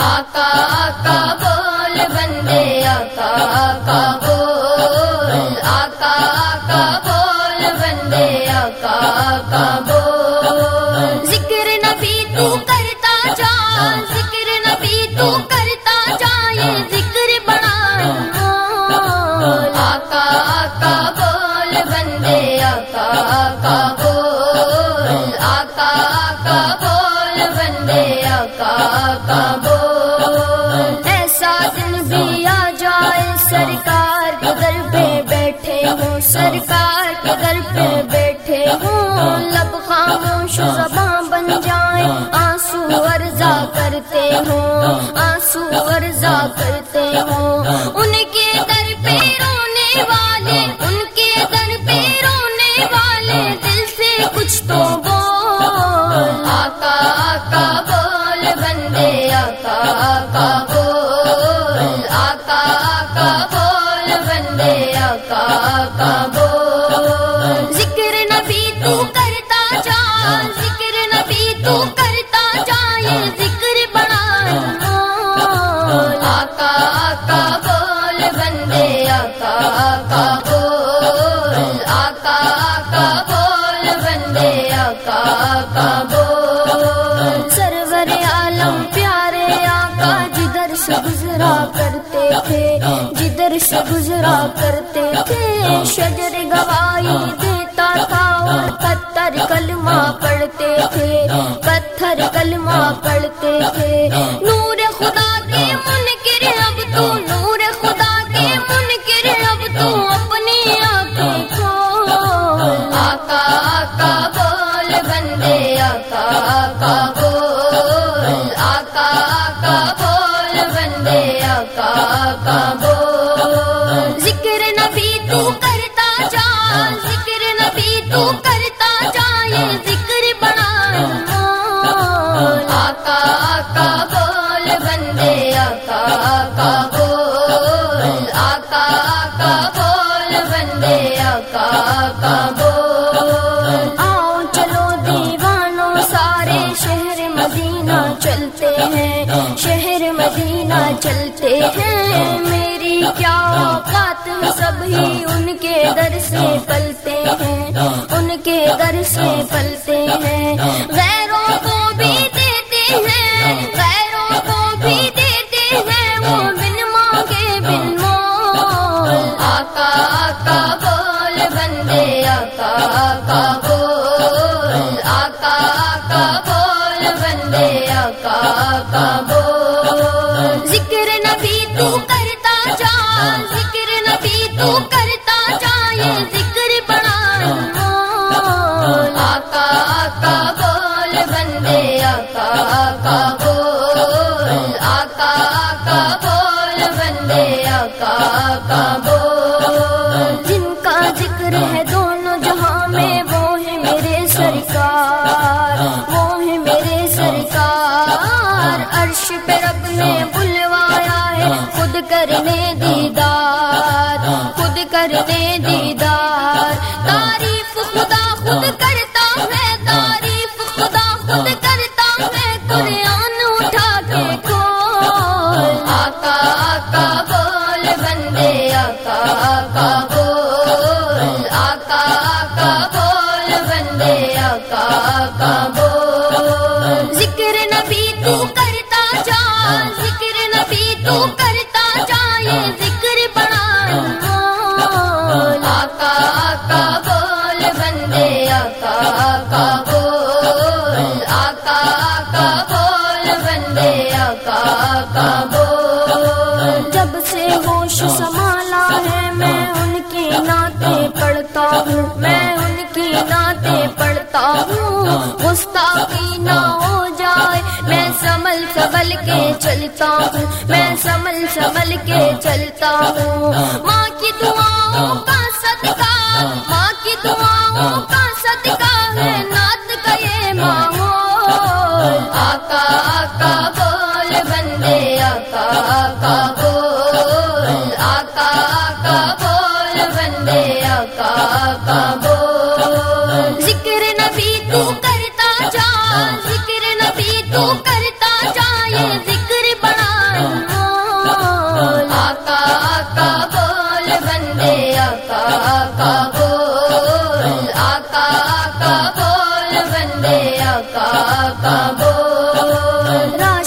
آقا آقا بول بندے آقا آقا بول، آقا آقا بول بندے آقا آقا بول، ذکر نبی تو کرتا جا، ذکر نبی تو کرتا جا، یہ ذکر بڑا انمول، آقا آقا بول بندے آقا آقا بول، آقا آقا بول بندے آقا آقا بول، ایسا دن بھی آ جائے سرکار کے در پہ بیٹھے ہوں، سرکار کے در پہ بیٹھے ہوں، لب خاموش زباں بن جائیں، آنسو ورزا کرتے ہوں، آنسو ورزا کرتے ہوں، ان کے در پہ رونے والے، ان کے در پہ رونے والے، دل سے کچھ تو بول، آقا آقا بول بندے آقا آقا بول، آقا آقا بول بندے آقا آقا بول، ذکر نبی تو کرتا جا، ذکر نبی تو کرتا جا، یہ ذکر بڑا انمول، آقا آقا بول بندے آقا آقا بول، آقا آقا بول بندے آقا آقا بول، سرور عالم پیارے آقا جدھر سے گزرا کرتے تھے، جدھر سے گزرا کرتے تھے، شجر گواہی دیتا تھا اور پتھر کلمہ پڑھتے تھے، پتھر کلمہ پڑھتے تھے، نور خدا کے منکر اب تو، نور خدا کے منکر اب تو اپنی آنکھیں کھول، آقا آقا بول بندے آقا آقا بول، آقا آقا بول بندے آقا آقا بول، ذکر نبی تو کرتا جا، ذکر نبی تو کرتا جا، یہ ذکر بڑا انمول، آقا آقا بول بندے آقا آقا بول، آقا آقا بول بندے آقا آقا بول، آؤ چلو دیوانوں سارے شہر مدینہ چلتے ہیں، شہر مدینہ چلتے ہیں، میری کیا اوقات سب ہی ان کے در سے پلتے ہیں، ان کے در سے پلتے ہیں، غیروں کو بھی دیتے ہیں، غیروں کو بھی دیتے ہیں، وہ بن مانگے بن مول، آقا آقا بول بندے آقا آقا بول، آقا آقا بول بندے آقا آقا بول، ذکر نبی تو کرتا جا، ذکر نبی تو کرتا جا، یہ ذکر بڑا انمول، آقا آقا بول بندے آقا آقا بول، آقا آقا بول بندے آقا آقا بول، جن کا ذکر ہے دونوں جہاں میں وہ ہے میرے سرکار، وہ ہے میرے سرکار، عرش پہ رب نے بلوایا ہے خود کرنے دیدار، خود کرنے دیدار، تعریف خدا خود کرتا ہے، تعریف خدا خود کرتا ہے، قرآن اٹھا کے کھول، آقا آقا بول بندے آقا آقا بول، آقا آقا بول بندے آقا آقا بول، ذکر نبی تو کرتا جا، ذکر نبی تو کرتا جا، یہ ذکر بڑا انمول، آقا آقا بول بندے آقا آقا بول، آقا آقا بول بندے آقا آقا بول، جب سے ہوش سنبھالا ہے میں ان کی نعتیں پڑھتا ہوں، میں ان کی نعتیں پڑھتا ہوں، گستاخی نہ ہو جائے، میں سنبھل سنبھل کے چلتا ہوں، میں سنبھل سنبھل کے چلتا ہوں، ماں کی دعاؤں کا صدقہ، ماں کی دعاؤں کا صدقہ ہے نعت کا یہ ماحول، آقا آقا بول بندے آقا آقا بول، آقا آقا بول بندے آقا آقا بول، ذکر نبی تو کرتا جا، ذکر نبی تو کرتا جا، یہ ذکر بڑا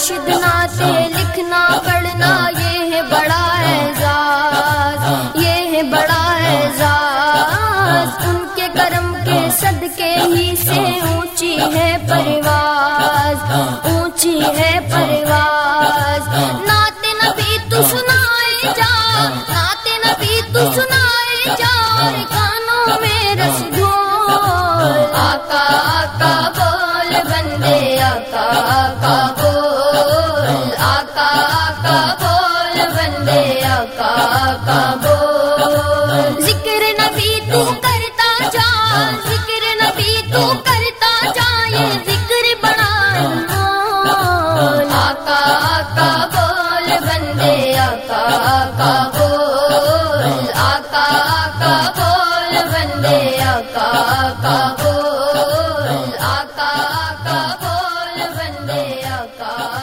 مرشد ناتے لکھنا پڑھنا یہ ہے بڑا اعزاز، یہ ہے بڑا اعزاز، ان کے کرم کے صدقے ہی سے اونچی ہے پرواز، اونچی ہے پرواز۔ نعت نبی تو سنائے جا، نعت نبی تو سنائے جا، اور کانوں میں رس گھول۔ آقا آقا بول بندے، آقا آقا بول، آقا آقا بول بندے، آقا آقا بول۔ ذکر نبی تو کرتا جا، ذکر نبی تو کرتا جا، یہ ذکر بڑا انمول۔ آقا آقا بول بندے، آقا آقا بول، آقا آقا بول بندے، آقا آقا بول، آقا آقا بول بندے، آقا